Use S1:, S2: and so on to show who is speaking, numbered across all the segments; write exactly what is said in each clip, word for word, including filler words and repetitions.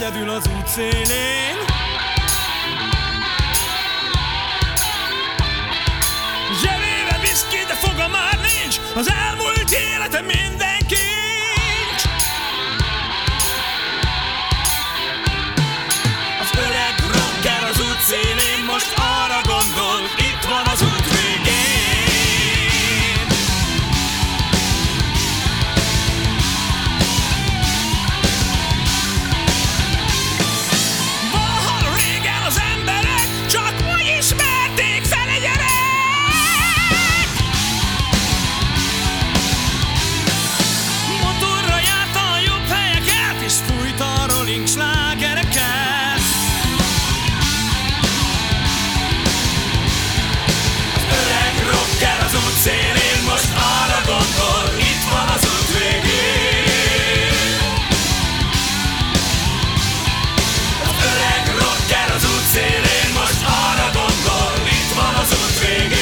S1: egyedül az út szélén. Zsebébe viszki, de foga már nincs, az elmúlt élete minden kincs. Az öreg rocker az út szélén most arra gondol, itt van az út végén. Valahol régen az emberek csak úgy ismerték fel egy gyerek. Motorra járta a jobb helyeket, és fújta a rolling slágereket. Az öreg rocker az út szélén most arra gondol, itt van az út végén. Az öreg rocker az út szélén most arra gondol, itt van az út végén.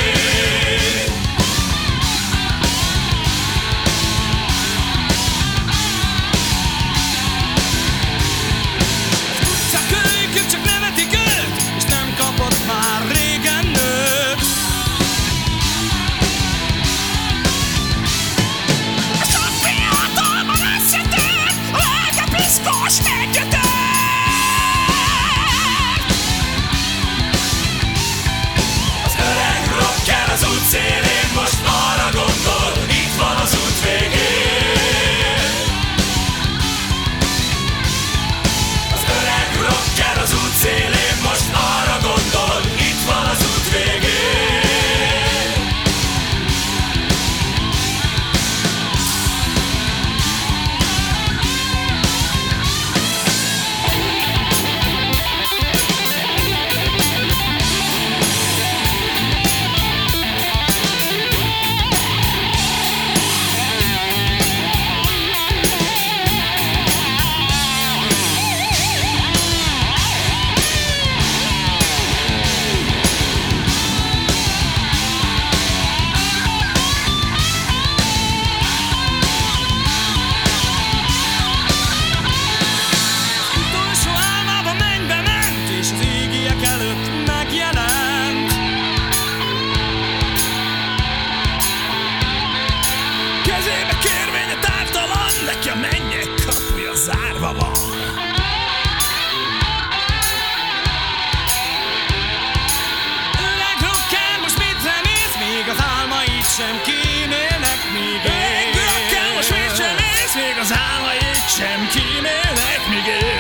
S1: Csak kölykök csak nevetik őt, és nem kapott már régen nőt. Sok fiatalban összetört, a lelke piszkos meggyötört. Az öreg rocker az út szélén most arra gondol, itt van az út végén. Az öreg rocker az út szélén most arra gondol, itt van az út végén. Utolsó álmába mennybe ment, és az égiek előtt megjelent. Kezébe kérvény a tártalan, neki a mennyek kapuja zárva van. Öreg rocker most mit remész, még az álmait sem kímélnek még én. Öreg rocker most mit remész, még az álmait sem kímélnek még én.